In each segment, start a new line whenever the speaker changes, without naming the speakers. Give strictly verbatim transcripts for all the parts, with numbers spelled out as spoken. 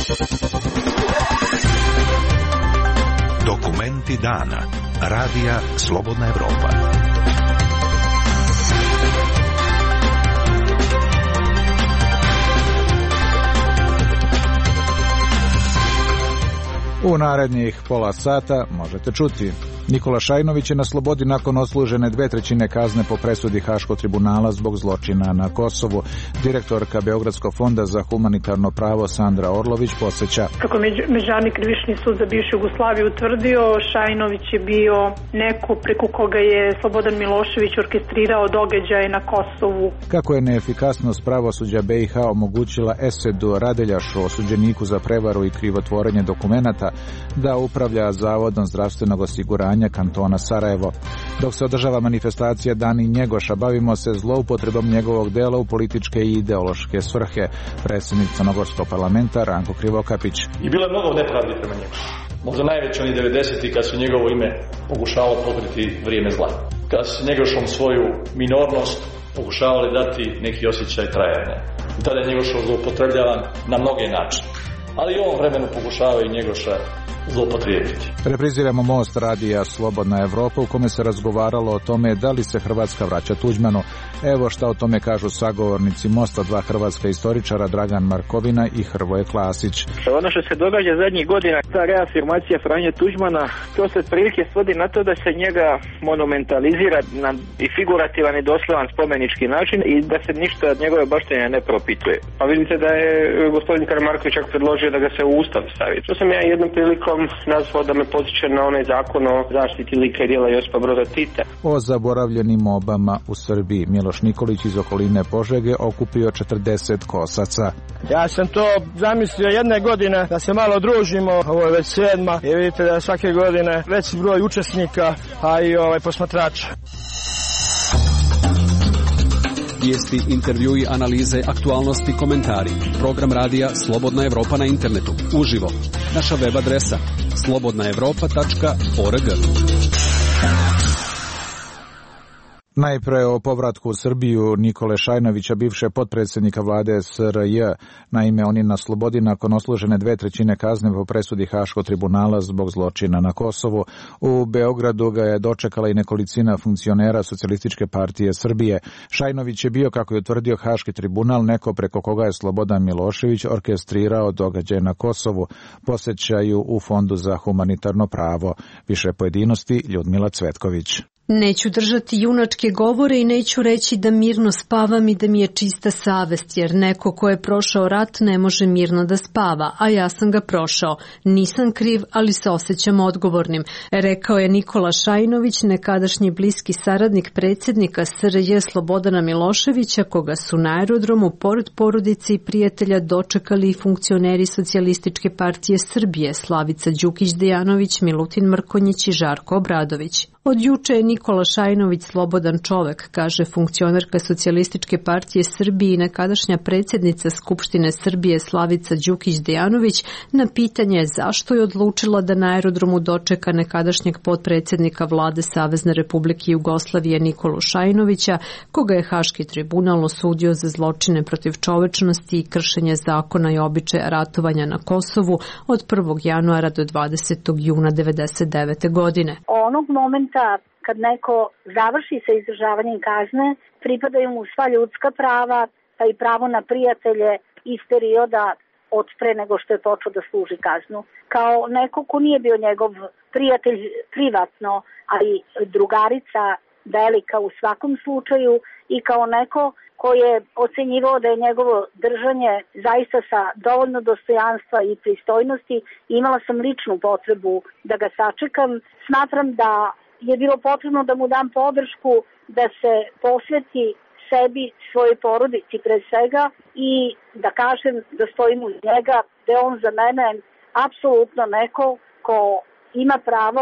Dokumenti dana. Radija Slobodna Evropa.
U narednih pola sata možete čuti: Nikola Šajnović je na slobodi nakon odslužene dve trećine kazne po presudi Haškog tribunala zbog zločina na Kosovu. Direktorka Beogradskog fonda za humanitarno pravo Sandra Orlović podsjeća:
Kako Međunarodni krivični sud za bivšu Jugoslaviju utvrdio, Šajnović je bio neko preko koga je Slobodan Milošević orkestrirao događaje na Kosovu.
Kako je neefikasnost pravosuđa B i H omogućila Esedu Radeljašu, osuđeniku za prevaru i krivotvorenje dokumenata, da upravlja Zavodom zdravstvenog osiguranja kantona Sarajevo. Dok se održava manifestacija Dani Njegoša, bavimo se zloupotrebom njegovog dela u političke i ideološke svrhe. Predsjednik Crnogorskog parlamenta Ranko Krivokapić.
I bilo je mnogo nepravdi prema njemu. Možda najveće oni devedesetih kad su njegovo ime pokušavalo pokriti vrijeme zla. Kad su Njegošom svoju minornost pokušavali dati neki osjećaj trajanja. Tada je Njegošov zloupotrebljavan na mnoge načine. Ali i u ovom vremenu pokušavaju Njegoša zloupotrijebiti.
Repriziramo Most radija Slobodna Evropa u kome se razgovaralo o tome da li se Hrvatska vraća Tuđmanu. Evo šta o tome kažu sagovornici Mosta, dva hrvatska istoričara, Dragan Markovina i Hrvoje Klasić.
Ono što se događa zadnjih godina, ta reafirmacija Franje Tuđmana, to se prilike svodi na to da se njega monumentalizira na i figurativan i doslovan spomenički način i da se ništa od njegove baštenja ne propituje. Pa vidite da je gospodin Karamarković čak predložio da ga se u Ustav stavi. To sam ja jednom prilikom nazvao da me podsjeća na onaj zakon o zaštiti lika i djela Josipa Broza Tita.
O zaboravljenim mobama u Srbiji. Miloš Nikolić iz okoline Požege okupio četrdeset kosaca.
Ja sam to zamislio jedne godine da se malo družimo, ovo je već sedma i vidite da svake godine veći broj učesnika, a i ovaj posmatrača.
Vijesti, intervjui, analize, aktualnosti, komentari. Program radija Slobodna Evropa na internetu. Uživo. Naša web adresa slobodna evropa tačka org.
Najpre o povratku u Srbiju Nikole Šajnovića, bivše potpredsjednika vlade S R J. Naime, on je na slobodi nakon odslužene dve trećine kazne po presudi Haškog tribunala zbog zločina na Kosovu. U Beogradu ga je dočekala i nekolicina funkcionera Socijalističke partije Srbije. Šajnović je bio, kako je utvrdio Haški tribunal, neko preko koga je Slobodan Milošević orkestrirao događaje na Kosovu, posjećaju u Fondu za humanitarno pravo. Više pojedinosti Ljudmila Cvetković.
Neću držati junačke govore i neću reći da mirno spavam i da mi je čista savest, jer neko ko je prošao rat ne može mirno da spava, a ja sam ga prošao. Nisam kriv, ali se osjećam odgovornim, rekao je Nikola Šajnović, nekadašnji bliski saradnik predsjednika S R J Slobodana Miloševića, koga su na aerodromu pored porodice i prijatelja dočekali i funkcioneri Socijalističke partije Srbije Slavica Đukić-Dejanović, Milutin Mrkonjić i Žarko Obradović. Od juče je Nikola Šajnović slobodan čovek, kaže funkcionerka Socijalističke partije Srbije i nekadašnja predsjednica Skupštine Srbije Slavica Đukić-Dejanović na pitanje zašto je odlučila da na aerodromu dočeka nekadašnjeg potpredsjednika vlade Savezne Republike Jugoslavije Nikolu Šajnovića, koga je Haški tribunal osudio za zločine protiv čovečnosti i kršenje zakona i običaja ratovanja na Kosovu od prvog januara do dvadesetog juna devedeset devete. godine.
Onog momenta kad neko završi sa izdržavanjem kazne, pripadaju mu sva ljudska prava, pa i pravo na prijatelje iz perioda od pre nego što je počeo da služi kaznu. Kao neko ko nije bio njegov prijatelj privatno, ali drugarica velika u svakom slučaju, i kao neko ko je ocenjivao da je njegovo držanje zaista sa dovoljno dostojanstva i pristojnosti, imala sam ličnu potrebu da ga sačekam. Smatram da je bilo potrebno da mu dam podršku, da se posveti sebi, svojoj porodici pre svega, i da kažem da stojim uz njega, da je on za mene apsolutno neko ko ima pravo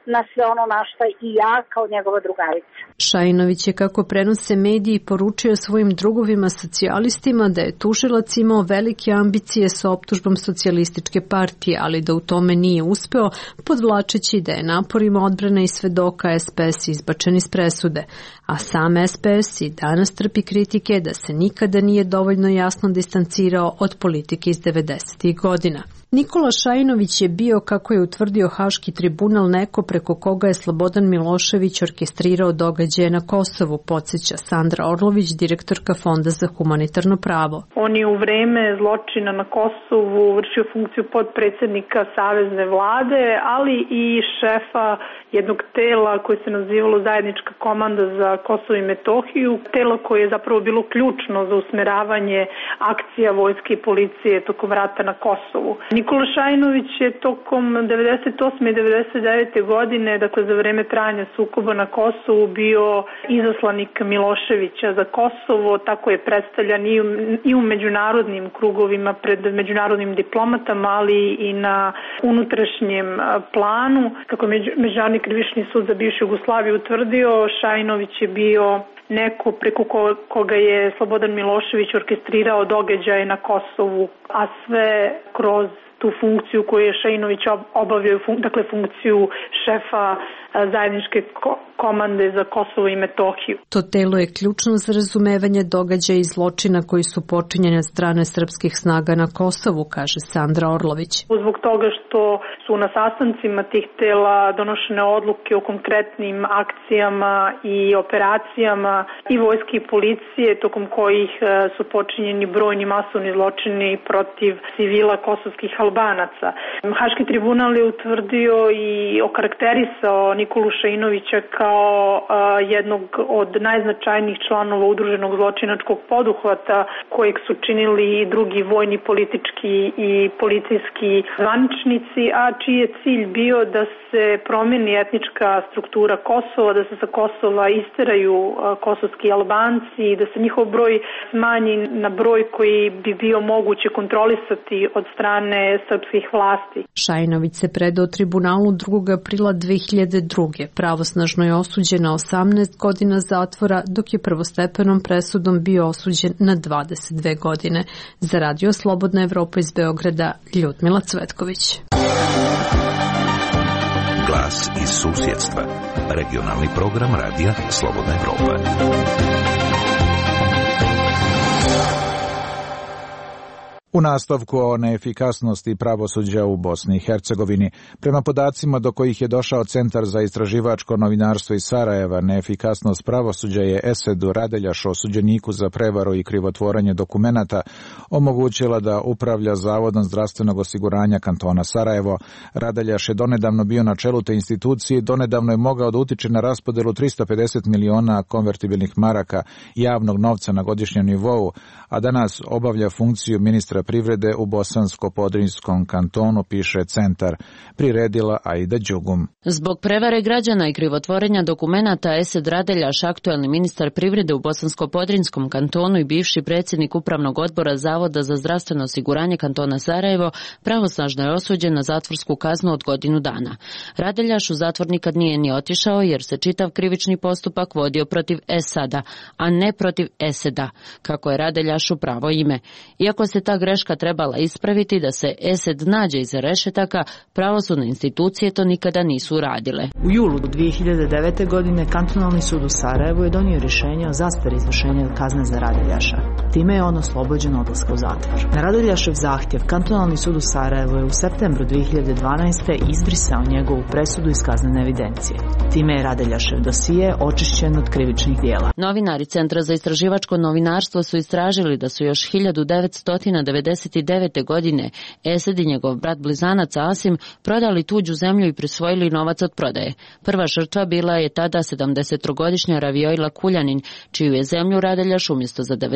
na sve ono na šta i ja kao njegova drugarica.
Šajnović je, kako prenose mediji, poručio svojim drugovima socijalistima da je tužilac imao velike ambicije sa optužbom socijalističke partije, ali da u tome nije uspeo, podvlačeći da je naporima odbrane i svedoka S P S izbačen iz presude. A sam S P S i danas trpi kritike da se nikada nije dovoljno jasno distancirao od politike iz devedesetih godina. Nikola Šajnović je bio, kako je utvrdio Haški tribunal, neko preko koga je Slobodan Milošević orkestrirao događaje na Kosovu, podsjeća Sandra Orlović, direktorka Fonda za humanitarno pravo.
On je u vreme zločina na Kosovu vršio funkciju podpredsednika Savezne vlade, ali i šefa jednog tela koje se nazivalo Zajednička komanda za Kosovo i Metohiju, telo koje je zapravo bilo ključno za usmeravanje akcija vojske i policije tokom rata na Kosovu. Nikola Šajnović je tokom devedeset osme i devedeset devete godine, dakle za vreme trajanja sukoba na Kosovu, bio izaslanik Miloševića za Kosovo, tako je predstavljan i u, i u međunarodnim krugovima pred međunarodnim diplomatama, ali i na unutrašnjem planu. Kako je Međunarodni krivični sud za bivšu Jugoslaviju utvrdio, Šajnović je bio neko preko koga je Slobodan Milošević orkestrirao događaje na Kosovu, a sve kroz tu funkciju koju je Šajnović obavio, dakle funkciju šefa zajedničke komande za Kosovo i Metohiju.
To telo je ključno za razumevanje događaja i zločina koji su počinjeni od strane srpskih snaga na Kosovu, kaže Sandra Orlović.
Zbog toga što su na sastancima tih tela donošene odluke o konkretnim akcijama i operacijama i vojske i policije, tokom kojih su počinjeni brojni masovni zločini protiv civila kosovskih Albanaca. Haški tribunal je utvrdio i okarakterisao Nikolu Šajnovića kao a, jednog od najznačajnijih članova udruženog zločinačkog poduhvata kojeg su činili i drugi vojni, politički i policijski zvaničnici, a čiji je cilj bio da se promeni etnička struktura Kosova, da se sa Kosova isteraju a, kosovski Albanci i da se njihov broj smanji na broj koji bi bio moguće kontrolisati od strane srpskih vlasti.
Šajnović se predao tribunalu drugog aprila dve hiljade druge. Pravosnažno je osuđen na osamnaest godina zatvora, dok je prvostepenom presudom bio osuđen na dvadeset dve godine. Za Radio Slobodna Evropa iz Beograda, Ljudmila Cvetković.
Glas iz susjedstva. Regionalni program Radija Slobodna Evropa.
U nastavku o neefikasnosti pravosuđa u Bosni i Hercegovini, prema podacima do kojih je došao Centar za istraživačko novinarstvo iz Sarajeva, neefikasnost pravosuđa je Esedu Radeljašu, osuđeniku za prevaru i krivotvorenje dokumenata, omogućila da upravlja Zavodom zdravstvenog osiguranja kantona Sarajevo. Radeljaš je donedavno bio na čelu te institucije i donedavno je mogao da utiče na raspodelu tristo pedeset miliona konvertibilnih maraka javnog novca na godišnjem nivou, a danas obavlja funkciju ministra privrede u Bosansko-Podrinjskom kantonu, piše Centar, priredila Aida Đugum.
Zbog prevare građana i krivotvorenja dokumenata, Esed Radeljaš, aktuelni ministar privrede u Bosansko-Podrinjskom kantonu i bivši predsjednik upravnog odbora Zavoda za zdravstveno osiguranje kantona Sarajevo, pravosnažno je osuđen na zatvorsku kaznu od godinu dana. Radeljaš u zatvor nikad nije ni otišao jer se čitav krivični postupak vodio protiv Esada, a ne protiv Eseda, kako je Radeljašu pravo ime. Iako se ta greška trebala ispraviti da se Esed nađe iza rešetaka, pravosudne institucije to nikada nisu uradile.
U julu dve hiljade devete. godine Kantonalni sud u Sarajevu je donio rješenje o zastari izvršenja kazne za Radeljaša. Time je on oslobođen odlaska u zatvor. Na Radeljašev zahtjev Kantonalni sud u Sarajevu je u septembru dve hiljade dvanaeste. izbrisao njegovu presudu iz kaznene evidencije. Time je Radeljašev dosije očišćen od krivičnih dijela.
Novinari Centra za istraživačko novinarstvo su istražili da su još hiljadu devetsto devedeset devete. godine Esed i njegov brat blizanac Asim prodali tuđu zemlju i prisvojili novac od prodaje. Prva žrtva bila je tada sedamdesettrogodišnja Ravioila Kuljanin, čiju je zemlju Radeljaš umjesto za devedeset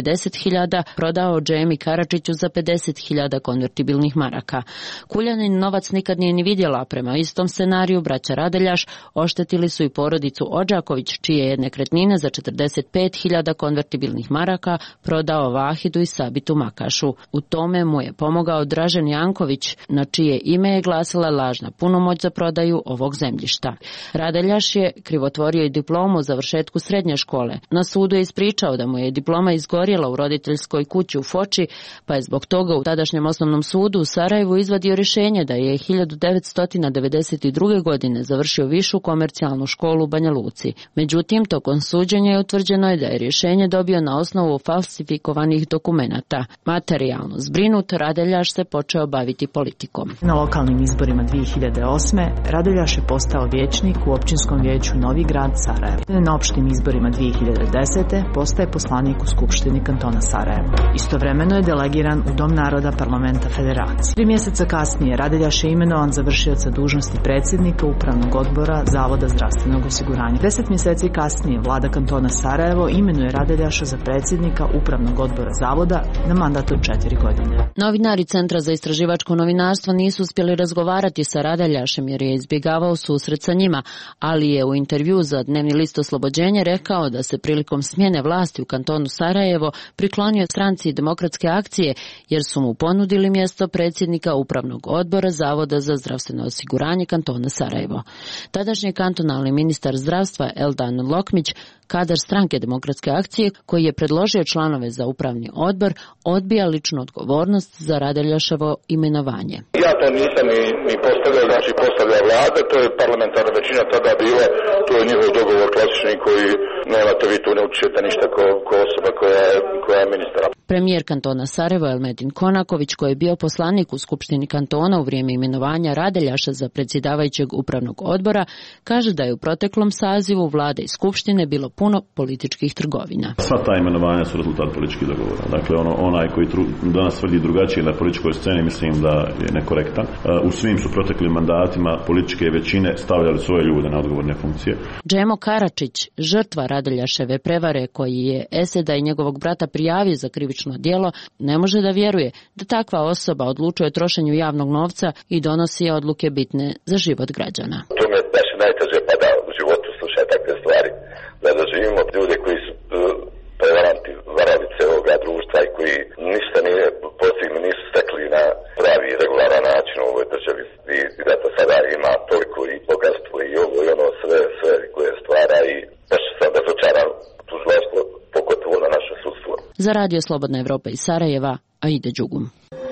hiljada, prodao Džemi Karačiću za pedeset hiljada konvertibilnih maraka. Kuljanin novac nikad nije ni vidjela. Prema istom scenariju, braća Radeljaš oštetili su i porodicu Odžaković, čije je nekretnine za četrdeset pet hiljada konvertibilnih maraka prodao Vahidu i Sabitu Makašu. U tome mu je pomogao Dražen Janković, na čije ime je glasila lažna punomoć za prodaju ovog zemljišta. Radeljaš je krivotvorio i diplomu o završetku srednje škole. Na sudu je ispričao da mu je diploma izgorjela u roditeljskoj kući u Foči, pa je zbog toga u tadašnjem osnovnom sudu u Sarajevu izvadio rješenje da je hiljadu devetsto devedeset druge. godine završio višu komercijalnu školu u Banja Luci. Međutim, tokom suđenja je utvrđeno je da je rješenje dobio na osnovu falsifikovanih dokumenata. Materijalno zbrinut, Radeljaš se počeo baviti politikom.
Na lokalnim izborima dvije hiljade osme. Radeljaš je postao vijećnik u općinskom vijeću Novi Grad Sarajevo. Na opštim izborima dvije hiljade desete. postaje poslanik u Skupštini kantona Sarajevo. Istovremeno je delegiran u Dom naroda Parlamenta Federacije. Tri mjeseca kasnije Radeljaš je imenovan za vršioca dužnosti predsjednika Upravnog odbora Zavoda zdravstvenog osiguranja. Deset mjeseci kasnije vlada kantona Sarajevo imenuje Radeljaša za predsjednika Upravnog odbora Zavoda na mandat od četiri godine.
Novinari Centra za istraživačko novinarstvo nisu uspjeli razgovarati sa Radeljašem jer je izbjegavao susret sa njima, ali je u intervju za Dnevni list Oslobođenje rekao da se prilikom smjene vlasti u kantonu Sarajevo priklonio stranci Demokratske akcije jer su mu ponudili mjesto predsjednika Upravnog odbora Zavoda za zdravstveno osiguranje kantona Sarajevo. Tadašnji kantonalni ministar zdravstva Eldan Lokmić, kadar stranke Demokratske akcije, koji je predložio članove za upravni odbor, odbija ličnu odgovornost za Radeljaševo imenovanje.
Ja to nisam ni, ni postavljao, znači postavlja vlada, to je parlamentarna većina tada bila, to je njihov dogovor klasični koji nemate vi tu ne učite ništa ko, ko osoba koja je, koja je ministra.
Premijer kantona Sarajevo Elmedin Konaković, koji je bio poslanik u Skupštini kantona u vrijeme imenovanja Radeljaša za predsjedavajućeg upravnog odbora, kaže da je u proteklom sazivu vlade i Skupštine bilo puno političkih trgovina.
Sva ta imenovanja su rezultat političkih dogovora. Dakle, ono, onaj koji tru, danas tvrdi drugačije na političkoj sceni, mislim da je nekorektan. U svim su proteklim mandatima političke većine stavljali svoje ljude na odgovorne funkcije.
Džemo Karačić, žrtva Radeljaševe prevare koji je Eseda i njegovog brata prijavio za krivično djelo, ne može da vjeruje da takva osoba odlučuje o trošenju javnog novca i donosi odluke bitne za život građana.
To mi je baš najteže pada u životu slušati takve stvari. Da doživimo ljude koji su prevaranti, varalice ovoga društva i koji ništa nije postigli, nisu stekli na pravi i regularan način u ovoj državi. I, i da to sada ima toliko i bogatstvo i ovo i ono sve, sve koje stvara i baš sam razočaran tužilaštvo pogotovo na naše sudstvo.
Za Radio Slobodna Evropa iz Sarajeva, Aida Đugum.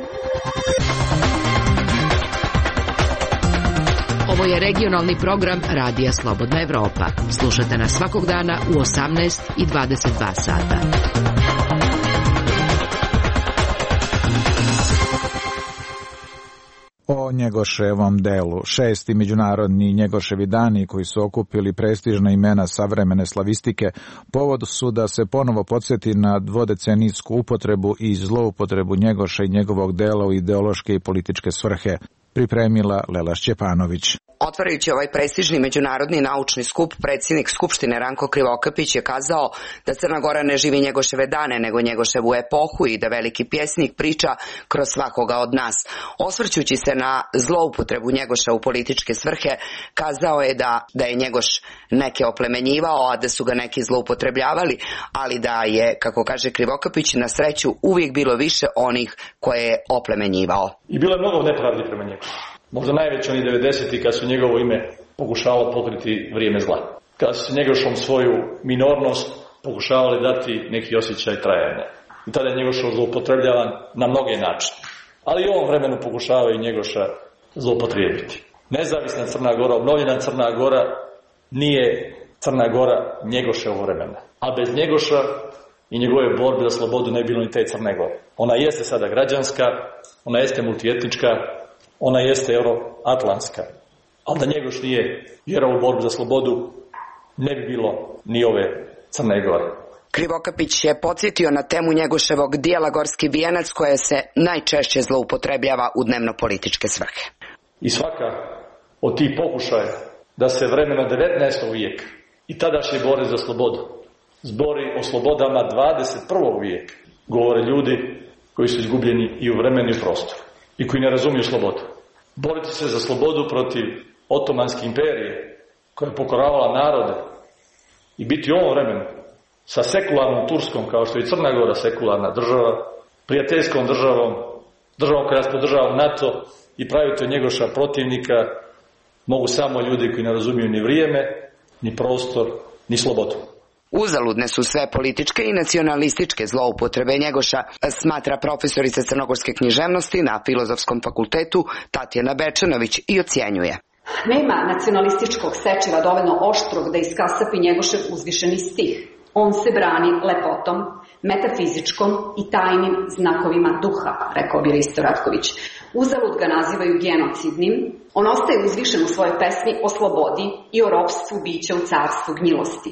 Ovo je regionalni program Radija Slobodna Evropa. Slušate nas svakog dana u osamnaest i dvadeset dva sata.
O Njegoševom delu. Šesti međunarodni Njegoševi dani koji su okupili prestižna imena savremene slavistike povod su da se ponovo podsjeti na dvodecenijsku upotrebu i zloupotrebu Njegoša i njegovog dela u ideološke i političke svrhe. Pripremila Lela Šćepanović.
Otvarajući ovaj prestižni međunarodni naučni skup, predsjednik Skupštine Ranko Krivokapić je kazao da Crna Gora ne živi Njegoševe dane, nego Njegoševu epohu i da veliki pjesnik priča kroz svakoga od nas. Osvrćući se na zloupotrebu Njegoša u političke svrhe, kazao je da, da je Njegoš neke oplemenjivao, a da su ga neki zloupotrebljavali, ali da je, kako kaže Krivokapić, na sreću uvijek bilo više onih koje je oplemenjivao.
I bilo je mnogo nepravdi prema Njegošu. Možda najveće oni devedeseti kad su njegovo ime pokušavalo pokriti vrijeme zla. Kada su Njegošom svoju minornost pokušavali dati neki osjećaj trajanja. I tada je Njegošov zloupotrebljavan na mnoge načine. Ali i u ovom vremenu pokušavaju Njegoša zloupotrijebiti. Nezavisna Crna Gora, obnovljena Crna Gora nije Crna Gora Njegoševog vremena. A bez Njegoša i njegove borbe za slobodu ne bi bilo ni te Crne Gore. Ona jeste sada građanska, ona jeste multietnička, ona jeste euroatlantska. Ali da Njegoš nije vjerovao u borbu za slobodu, ne bi bilo ni ove Crne Gore.
Krivokapić je podsjetio na temu Njegoševog dijela Gorski vijenac koje se najčešće zloupotrebljava u dnevno-političke svrhe.
I svaka od tih pokušaja da se vremena devetnaestog vijeka i tadašnje borbe za slobodu zbori o slobodama dvadeset prvog vijeka govore ljudi koji su izgubljeni i u vremenu i u prostoru i koji ne razumiju slobodu. Boriti se za slobodu protiv Otomanske imperije koja je pokoravala narode i biti u ovom vremenu sa sekularnom Turskom, kao što je Crna Gora sekularna država, prijateljskom državom, državom koja podržava NATO i pravite Njegoša protivnika, mogu samo ljudi koji ne razumiju ni vrijeme, ni prostor, ni slobodu.
Uzaludne su sve političke i nacionalističke zloupotrebe Njegoša, smatra profesorica crnogorske književnosti na Filozofskom fakultetu Tatjana Bečanović i ocjenjuje.
Nema nacionalističkog sečiva dovoljno oštrog da iskasapi Njegošev uzvišeni stih. On se brani lepotom, metafizičkom i tajnim znakovima duha, rekao bi Risto Ratković. Uzalud ga nazivaju genocidnim. On ostaje uzvišen u svojoj pesmi o slobodi i o ropstvu bića u carstvu gnjilosti.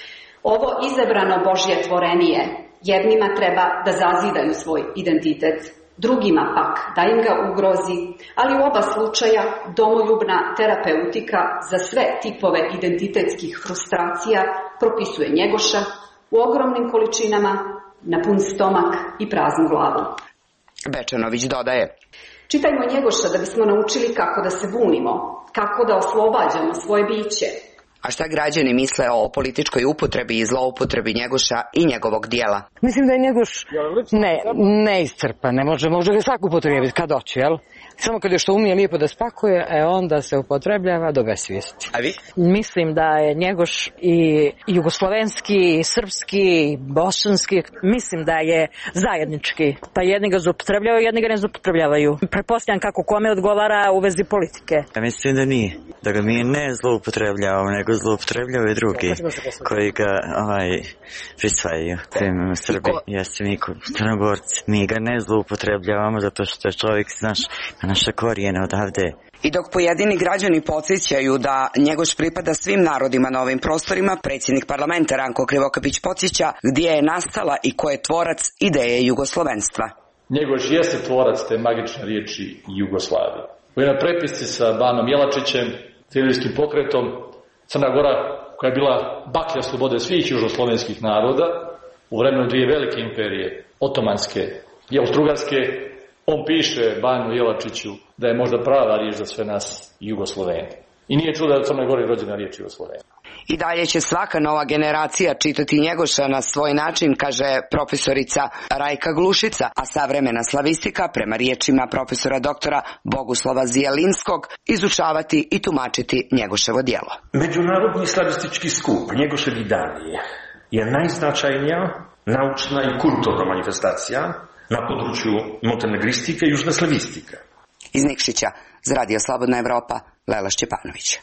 Ovo izabrano Božje tvorenije jednima treba da zazidaju svoj identitet, drugima pak da im ga ugrozi, ali u oba slučaja domoljubna terapeutika za sve tipove identitetskih frustracija propisuje Njegoša u ogromnim količinama, na pun stomak i praznu glavu.
Bečanović dodaje:
Čitajmo Njegoša da bismo naučili kako da se bunimo, kako da oslobađamo svoje biće.
A šta građani misle o političkoj upotrebi i zloupotrebi Njegoša i njegovog dijela?
Mislim da je Njegoš ne, neiscrpan, ne može, može ga svako upotrebiti kad hoće, jel? Samo kad je što umije lijepo da spakuje, e onda se upotrebljava do besvijesti.
A vi?
Mislim da je Njegoš i jugoslovenski, i srpski, i bosanski, mislim da je zajednički. Pa jedni ga zloupotrebljavaju, jedni ga ne zloupotrebljavaju. Pretpostavljam kako kome odgovara u vezi politike.
Ja mislim da nije. Da ga mi ne zloupotrebljavamo, nego zloupotrebljavaju drugi koji ga ovaj, prisvajaju. Primimo Srbi, jeste mi Crnogorci. Mi ga ne zloupotrebljavamo zato što je čovjek, znaš, naša korijena odavde.
I dok pojedini građani podsjećaju da Njegoš pripada svim narodima na ovim prostorima, predsjednik parlamenta Ranko Krivokapić podsjeća gdje je nastala i ko je tvorac ideje jugoslovenstva.
Njegoš jeste tvorac te magične riječi Jugoslavije. U jednoj prepisci sa Banom Jelačićem, Crnogorskим pokretom, Crna Gora, koja je bila baklja slobode svih južnoslovenskih naroda, u vremenu dvije velike imperije, otomanske i austrougarske, on piše Banu Jelačiću da je možda prava riječ za sve nas Jugosloveni. I nije čudo da je u Crnoj Gori rođena riječ Jugosloveni.
I dalje će svaka nova generacija čitati Njegoša na svoj način, kaže profesorica Rajka Glušica, a savremena slavistika, prema riječima profesora doktora Boguslava Zijelinskog, izučavati i tumačiti Njegoševo djelo.
Međunarodni slavistički skup Njegoševi dani je najznačajnija naučna i kulturna manifestacija na području montenegristike i južne slavistike.
Iz Nikšića, za Radio Slobodna Evropa, Lela Šćepanović.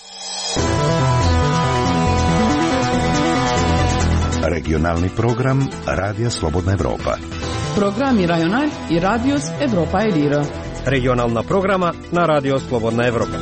Regionalni program Radija Slobodna Evropa.
Programi Rajonal i Radios Evropa Elira.
Regionalna programa na Radio Slobodna Evropa.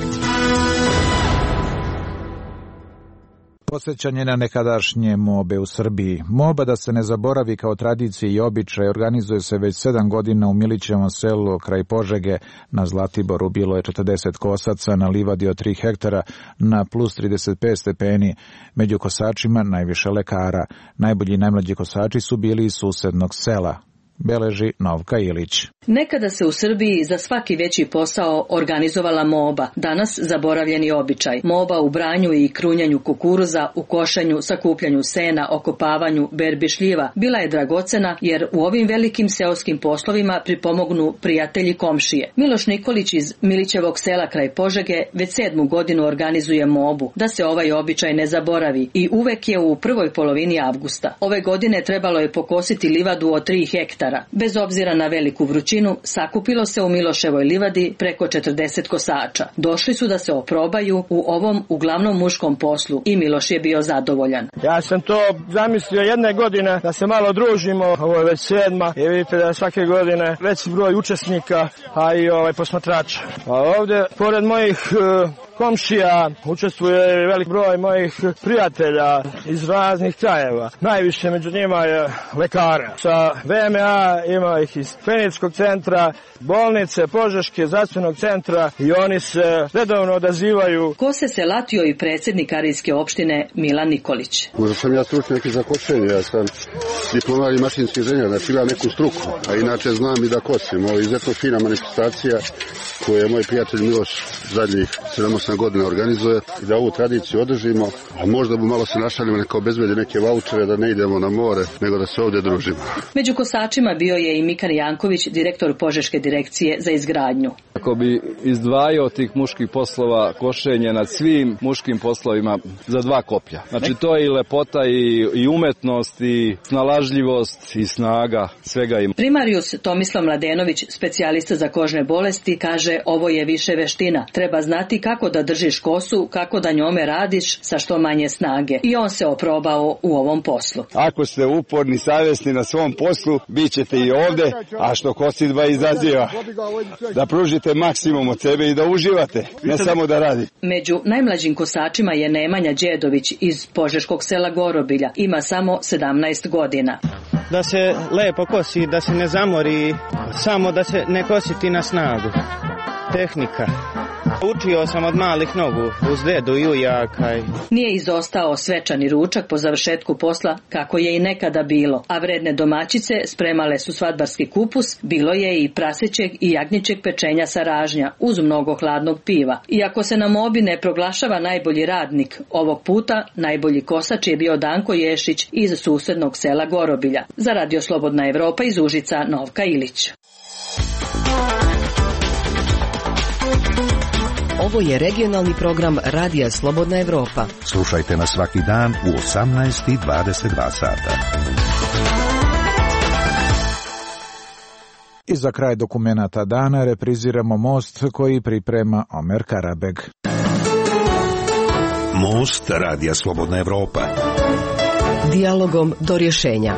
Podsjećanje na nekadašnje mobe u Srbiji. Moba, da se ne zaboravi kao tradicija i običaj, organizuje se već sedam godina u Milićevom selu kraj Požege. Na Zlatiboru bilo je četrdeset kosaca, na livadi od tri hektara, na plus trideset pet stepeni. Među kosačima najviše lekara. Najbolji i najmlađi kosači su bili iz susednog sela, beleži Novka Ilić.
Nekada se u Srbiji za svaki veći posao organizovala moba, danas zaboravljeni običaj. Moba u branju i krunjanju kukuruza, u košanju, sakupljanju sena, okopavanju, berbi šljiva bila je dragocena jer u ovim velikim seoskim poslovima pripomognu prijatelji komšije. Miloš Nikolić iz Milićevog sela kraj Požege već sedmu godinu organizuje mobu, da se ovaj običaj ne zaboravi, i uvek je u prvoj polovini avgusta. Ove godine trebalo je pokositi livadu od tri hektara. Bez obzira na veliku vrućinu, sakupilo se u Miloševoj livadi preko četrdeset kosača. Došli su da se oprobaju u ovom uglavnom muškom poslu i Miloš je bio zadovoljan.
Ja sam to zamislio jedne godine da se malo družimo, ovo je već sedma i vidite da svake godine veći broj učesnika, a i ovaj posmatrača. A ovdje, pored mojih uh, komšija, učestvuje velik broj mojih prijatelja iz raznih krajeva. Najviše među njima je lekara. Sa V M A ima ih iz Kliničkog centra, bolnice, Požeške, zdravstvenog centra, i oni se redovno odazivaju.
Kose se latio i predsjednik Arijske opštine Milan Nikolić.
Možda sam ja stručnjak za košenje, ja sam
diplomirani mašinski inženjer, znači imam neku struku, a inače znam i da kosim. Ovo je izuzetno fina manifestacija koju je moj prijatelj Miloš zadnjih sedam osam godina organizuje i da ovu tradiciju održimo, a možda bi malo se našalimo neka obezbedi neke vaučere da ne idemo na more, nego da se ovdje družimo.
Među kosačima bio je i Mikan Janković, direktor Požeške direkcije za izgradnju.
Ako bi izdvajao tih muških poslova košenje nad svim muškim poslovima za dva koplja. Znači to je i lepota i, i umetnost i snalažljivost i snaga, svega ima.
Primarius Tomislav Mladenović, specijalista za kožne bolesti, kaže ovo je više veština. Treba znati kako da držiš kosu, kako da njome radiš sa što manje snage. I on se oprobao u ovom poslu.
Ako ste uporni, savjesni na svom poslu, bit ćete i ovde, a što kosidba izaziva. Da pružite maksimum od sebe i da uživate, ne samo da radi.
Među najmlađim kosačima je Nemanja Đedović iz požeškog sela Gorobilja. Ima samo sedamnaest godina.
Da se lepo kosi, da se ne zamori, samo da se ne kositi na snagu. Tehnika. Učio sam od malih nogu, uz dedu i ujaka.
Nije izostao svečani ručak po završetku posla, kako je i nekada bilo, a vredne domaćice spremale su svadbarski kupus, bilo je i prasećeg i jagnjećeg pečenja sa ražnja, uz mnogo hladnog piva. Iako se na mobi ne proglašava najbolji radnik, ovog puta najbolji kosač je bio Danko Ješić iz susednog sela Gorobilja. Za Radio Slobodna Evropa iz Užica, Novka Ilić.
Ovo je regionalni program Radija Slobodna Evropa.
Slušajte nas svaki dan u osamnaest i dvadeset dva sata.
I za kraj dokumenata dana repriziramo Most koji priprema Omer Karabeg.
Most Radija Slobodna Evropa.
Dijalogom do rješenja.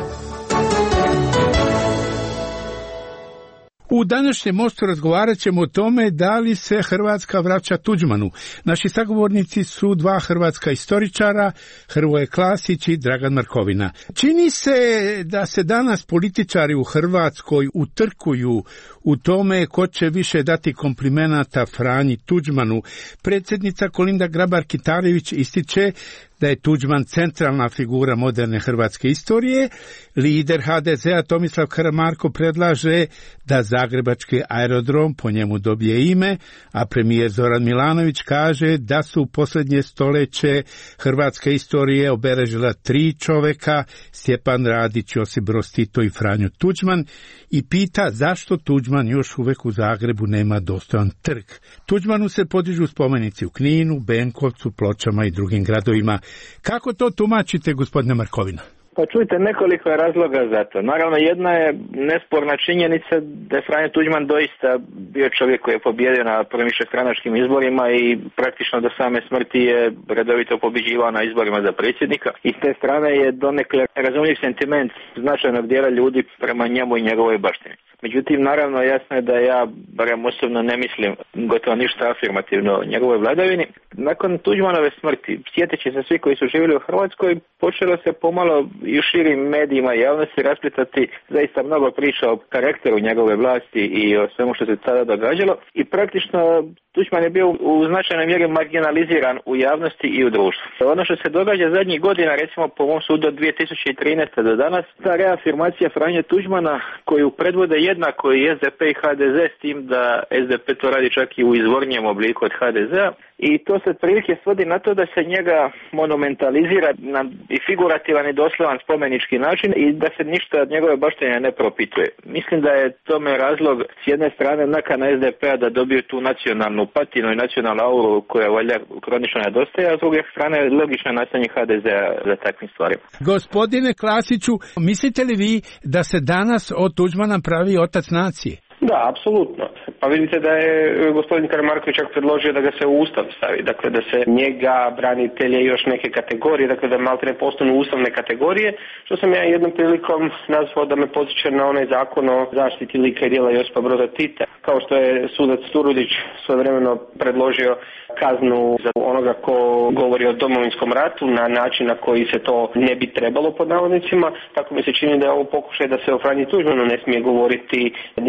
U današnjem Mostu razgovarat ćemo o tome da li se Hrvatska vraća Tuđmanu. Naši sagovornici su dva hrvatska istoričara, Hrvoje Klasić i Dragan Markovina. Čini se da se danas političari u Hrvatskoj utrkuju u tome ko će više dati komplimenata Franji Tuđmanu. Predsjednica Kolinda Grabar-Kitarović ističe da je Tuđman centralna figura moderne hrvatske istorije. Lider ha de zea Tomislav Karamarko predlaže da zagrebački aerodrom po njemu dobije ime, a premijer Zoran Milanović kaže da su u posljednje stoljeće hrvatske istorije obeležila tri čoveka, Stjepan Radić, Josip Broz Tito i Franjo Tuđman, i pita zašto Tuđman još uvek u Zagrebu nema dostojan trg. Tuđmanu se podižu spomenici u Kninu, Benkovcu, Pločama i drugim gradovima. Kako to tumačite, gospodine Markovina?
Pa čujte, nekoliko je razloga za to. Naravno, jedna je nesporna činjenica da je Franjo Tuđman doista bio čovjek koji je pobjedio na prvim višestranačkim izborima i praktično do same smrti je redovito pobjeđivao na izborima za predsjednika. I s te strane je donekle razumljiv sentiment značajnog dijela ljudi prema njemu i njegovoj baštini. Međutim, naravno, jasno je da ja, barem osobno, ne mislim gotovo ništa afirmativno o njegovoj vladavini. Nakon Tuđmanove smrti, sjeteći se svi koji su živjeli u Hrvatskoj, počelo se pomalo i u širim medijima i javnosti rasplitati zaista mnogo priča o karakteru njegove vlasti i o svemu što se tada događalo. I praktično Tuđman je bio u značajnoj mjeri marginaliziran u javnosti i u društvu. Ono što se događa zadnjih godina, recimo po mom sudu od dvije tisuće trinaeste. do danas, ta reafirmacija Franje Tuđmana koju predvode jednako i es de pe i ha de ze, s tim da es de pe to radi čak i u izvornijem obliku od ha de zea, i to se prilike svodi na to da se njega monumentalizira na i figurativan i doslovan spomenički način i da se ništa od njegove baštine ne propituje. Mislim da je tome razlog s jedne strane nakana es de pe-a da dobiju tu nacionalnu patinu i nacionalnu auru koja valjda kronično nedostaje, a s druge strane logično nastanje ha de zea za takvim stvarima.
Gospodine Klasiću, mislite li vi da se danas od Tuđmana pravi otac nacije?
Da, apsolutno. Pa vidite da je gospodin Karamarković čak predložio da ga se u ustav stavi, dakle da se njega, branitelje i još neke kategorije, dakle da malte ne postanu ustavne kategorije, što sam ja jednom prilikom nazvao da me podsjeća na onaj zakon o zaštiti lika i djela Josipa Broza Tita, kao što je sudac Turudić svojevremeno predložio kaznu za onoga ko govori o Domovinskom ratu na način na koji se to ne bi trebalo pod navodnicima, tako mi se čini da je ovo pokušaj da se o Franji Tuđmanu ne smije govoriti ni na koji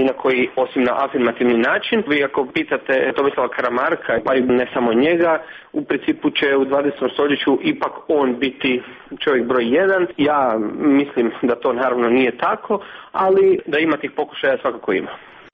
osim na afirmativni način. Vi ako pitate Tomislava Karamarka, pa i ne samo njega, u principu će u dvadesetom stoljeću ipak on biti čovjek broj jedan. Ja mislim da to naravno nije tako, ali da ima tih pokušaja svakako ima.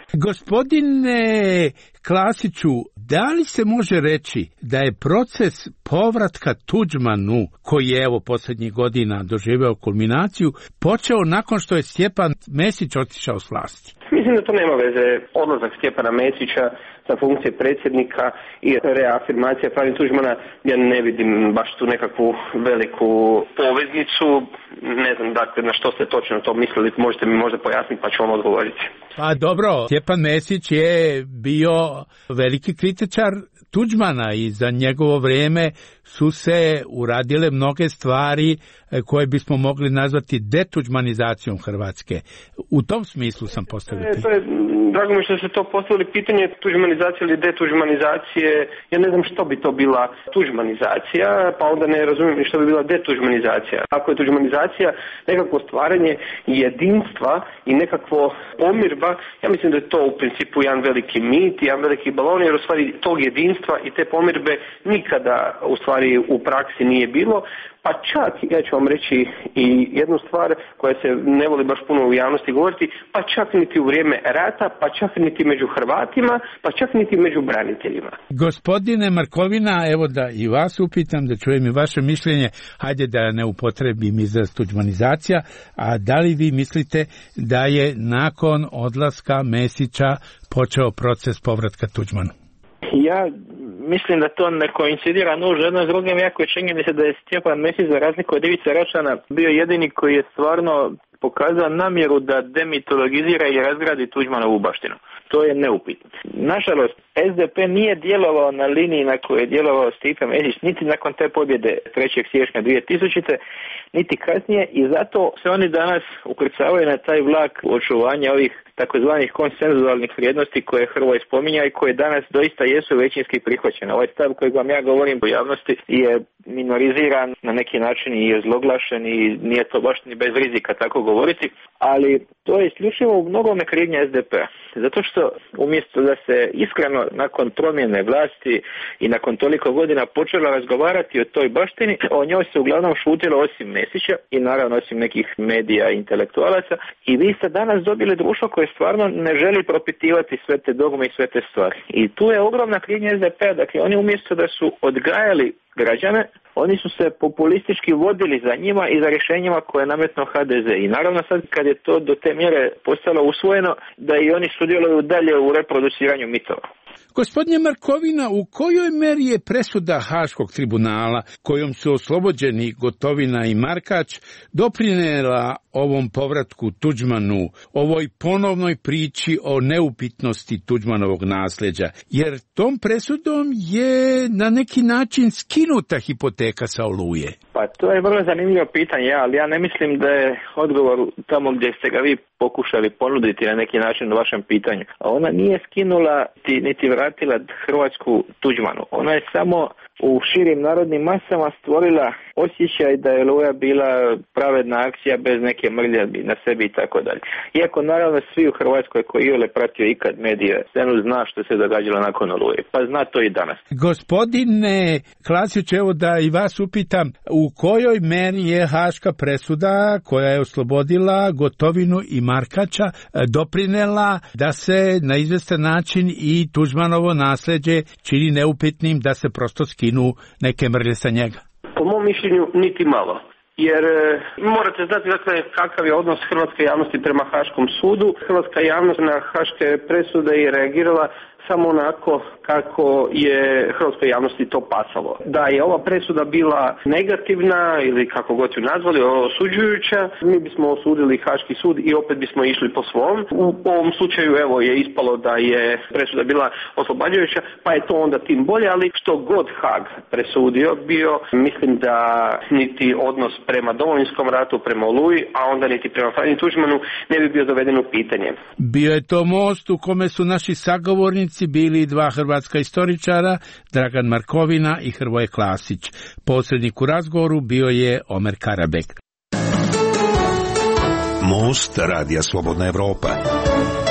Gospodine Klasiću, da li se može reći da je proces povratka Tuđmanu, koji je evo posljednjih godina doživeo kulminaciju, počeo nakon što je Stjepan Mesić otišao s vlasti?
Mislim da to nema veze. Odlazak Stjepana Mesića sa funkcije predsjednika i reafirmacija Franje Tuđmana, ja ne vidim baš tu nekakvu veliku poveznicu. Ne znam dakle na što ste točno to mislili, možete mi možda pojasniti pa ću vam odgovoriti.
Pa dobro, Stjepan Mesić je bio veliki kritičar Tuđmana i za njegovo vrijeme su se uradile mnoge stvari koje bismo mogli nazvati detuđmanizacijom Hrvatske. U tom smislu sam postavio pitanje.
E, to je, drago mi što ste to postavili pitanje, tuđmanizacije ili detuđmanizacije. Ja ne znam što bi to bila tuđmanizacija, pa onda ne razumijem ni što bi bila detuđmanizacija. Ako je tuđmanizacija nekakvo stvaranje jedinstva i nekakvo pomirba, ja mislim da je to u principu jedan veliki mit, jedan veliki balon, jer u stvari tog jedinstva i te pomirbe nikada u stvari u praksi nije bilo. Pa čak, ja ću vam reći i jednu stvar koja se ne voli baš puno u javnosti govoriti, pa čak niti u vrijeme rata, pa čak niti među Hrvatima, pa čak niti među braniteljima.
Gospodine Markovina, evo da i vas upitam, da čujem i vaše mišljenje, hajde da ne upotrebim izraz tuđmanizacija, a da li vi mislite da je nakon odlaska Mesića počeo proces povratka Tuđmanu?
Ja mislim da to ne koincidira nužno jedno s drugim, jako je činjenica da je Stjepan Mesić za razliku od Ivice Račana bio jedini koji je stvarno pokazao namjeru da demitologizira i razgradi Tuđmanovu baštinu. To je neupitno. Nažalost, es de pe nije djelovao na liniji na kojoj je djelovao Stipe Mesić niti nakon te pobjede trećeg siječnja dvije tisućite. niti kasnije i zato se oni danas ukrcavaju na taj vlak očuvanja ovih takozvanih konsenzualnih vrijednosti koje Hrvoj spominja i koje danas doista jesu većinski prihvaćene. Ovaj stav koji vam ja govorim u javnosti je minoriziran, na neki način i je zloglašen i nije to baš ni bez rizika tako govoriti, ali to je isključivo u mnogome krivnja es de pe-a. Zato što umjesto da se iskreno nakon promjene vlasti i nakon toliko godina počela razgovarati o toj baštini, o njoj se uglavnom šutilo osim Mesića i naravno osim nekih medija i intelektualaca i vi ste danas dobili društvo koje stvarno ne želi propitivati sve te dogme i sve te stvari. I tu je ogromna krivnja es de pe-a, dakle oni umjesto da su odgajali građane, oni su se populistički vodili za njima i za rješenjima koje je nametno ha de ze. I naravno sad kad je to do te mjere postalo usvojeno, da i oni sudjeluju dalje u reproduciranju mitova.
Gospodine Markovina, u kojoj meri je presuda Haškog tribunala, kojom su oslobođeni Gotovina i Markač, doprinijela ovom povratku Tuđmanu, ovoj ponovnoj priči o neupitnosti Tuđmanovog nasljeđa? Jer tom presudom je na neki način skinuta hipoteka sa Oluje.
Pa to je vrlo zanimljivo pitanje, ali ja ne mislim da je odgovor tamo gdje ste ga vi pokušali ponuditi na neki način u vašem pitanju. A ona nije skinula niti vratila Hrvatsku Tuđmanu. Ona je samo u širim narodnim masama stvorila osjećaj da je Oluja bila pravedna akcija bez neke mrlje na sebi i tako dalje. Iako naravno svi u Hrvatskoj koji iole pratio ikad medije scenu zna što se događalo nakon Oluje, pa zna to i danas.
Gospodine Klasić, evo da i vas upitam, u kojoj meri je Haška presuda koja je oslobodila Gotovinu i Markača doprinela da se na izvestan način i Tuđmanovo nasljeđe čini neupitnim, da se prosto skinu neke mrlje sa njega?
Po mom mišljenju niti malo. Jer e, morate znati dakle, kakav je odnos hrvatske javnosti prema Haškom sudu. Hrvatska javnost na haške presude je reagirala samo onako kako je hrvatskoj javnosti to pasalo. Da je ova presuda bila negativna ili kako god ju nazvali, osuđujuća, mi bismo osudili Haški sud i opet bismo išli po svom. U ovom slučaju evo je ispalo da je presuda bila oslobađajuća, pa je to onda tim bolje, ali što god Haag presudio bio, mislim da niti odnos prema Domovinskom ratu, prema Oluji, a onda niti prema Franji Tuđmanu ne bi bio doveden u pitanje.
Bio je to most u kome su naši sagovornici bili dva hrvatska istoričara, Dragan Markovina i Hrvoje Klasić. Posrednik u razgovoru bio je Omer Karabek.
Most Radija Slobodna Evropa.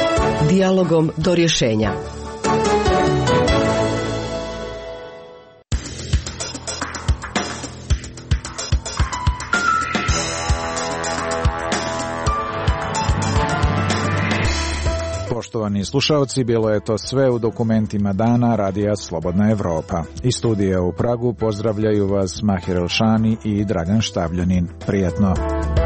Dijalogom do rješenja.
Poštovani slušalci, bilo je to sve u dokumentima dana Radija Slobodna Evropa. Iz studija u Pragu pozdravljaju vas Mahir Elšani i Dragan Štavljanin. Prijetno.